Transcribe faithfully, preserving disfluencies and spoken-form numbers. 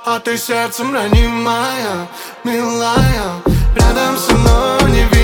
А ты сердцем ранимая, милая. Рядом со мной не